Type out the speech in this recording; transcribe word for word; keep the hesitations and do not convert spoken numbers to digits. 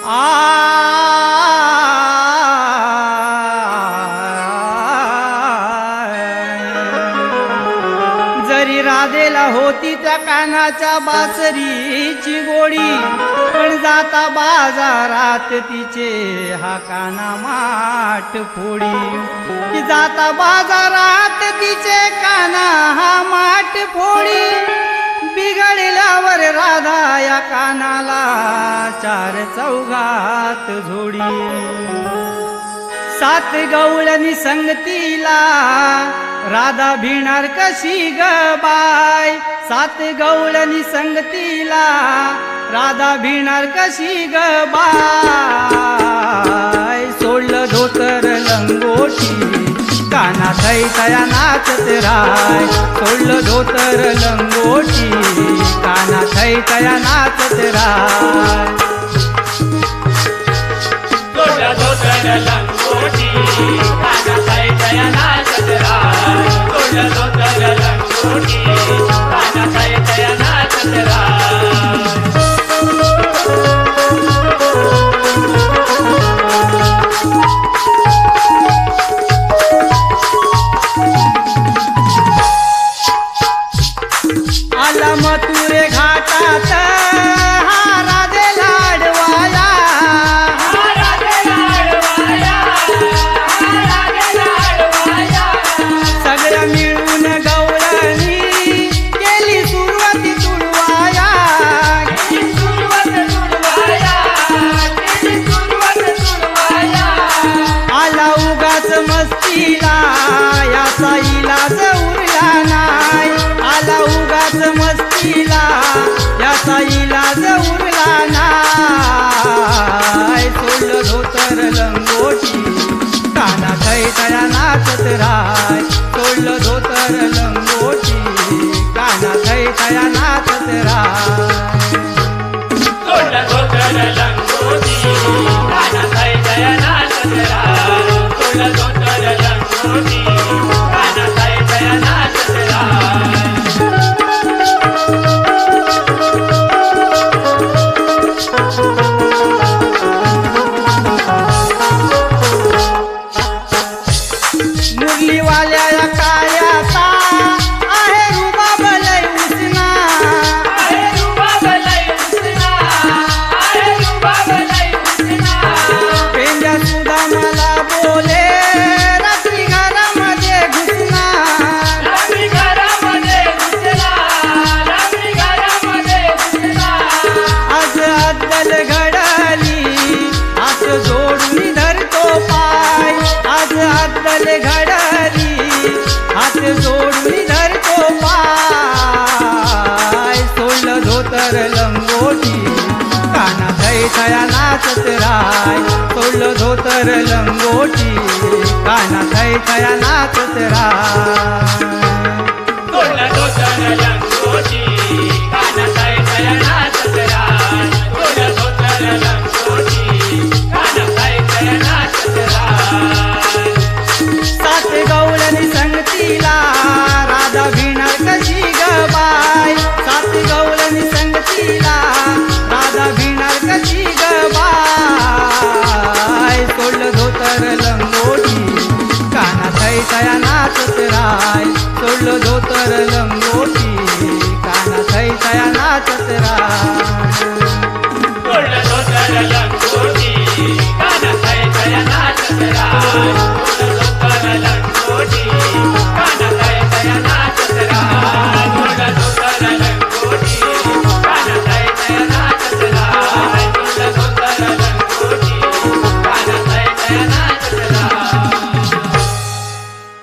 आ जरी राधेला होती त्या कानाच्या बासरीची गोडी, पण जाता बाजारात तिचे हा काना माठ फोडी। की जाता बाजारात तिचे काना हा माठ फोडी, बिघडल्यावर राधा या कानाला चार चौघात झोडी। सात गवळणी संगतीला राधा भिणार कशी ग बाय, सात गवळणी संगतीला राधा भिणार कशी ग बाय। सोडलं धोतर लंगोटी काना थै थया नाचत राय, सोडलं धोतर लंगोटी काना थै थया नाचत राय। सोडलं धोतर लंगोटी काना थै थया नाचत राय, सोडलं धोतर लंगोटी काना थै थया नाचत राय। आला मथुरे घाटात हा राधेला अडवाया, हा राधेला अडवाया, हा राधेला अडवाया। सगळ्या मिळून गवळणी केली सुरुवाती तुडवाया, केली सुरुवात तुडवाया, केली सुरुवात तुडवाया। आला उगाच मस्तीला याचा इलाज उरला नाय, आला उगाच मस्तीला याचा इलाज उरला नाय। सोडलं धोतर लंगोटी काना थै थया नाचत राय, सोडलं धोतर लंगोटी काना थै थया नाचत राय। सोडलं धोतर लंगोटी काना थै थया नाचत राय, सोडलं धोतर लंगोटी काना थै थया नाचत राय। मुरलीवाल्या या कायाचा आहे रुबाब लय उसना, आहे रुबाब लय उसना, आहे रुबाब लय उसना। पेंड्या सुद्धा मला बोले रात्री घरामध्ये घुसना, रात्री घरामध्ये घुसला, रात्री घरामध्ये घुसला। आज अद्दल घडली हात जोडून धरतो पाय, आज अद्दल घडली हात जोडून धरतो पाय। सोडलं धोतर लंगोटी काना थै थया नाचत राय, सोडलं धोतर लंगोटी काना थै थया नाचत राय। सोडलं धोतर लंगोटी काना थै थया नाचत राय, सोडलं धोतर लंगोटी काना थै थया नाचत राय। सात गवळणी संगतीला राधा भिणार कशी ग बाय, सात गवळणी संगतीला राधा भिणार कशी ग बाय। सोडलं धोतर लंगोटी काना थै थया नाचत राय, सोडलं धोतर लंगोटी काना थै थया नाचत राय।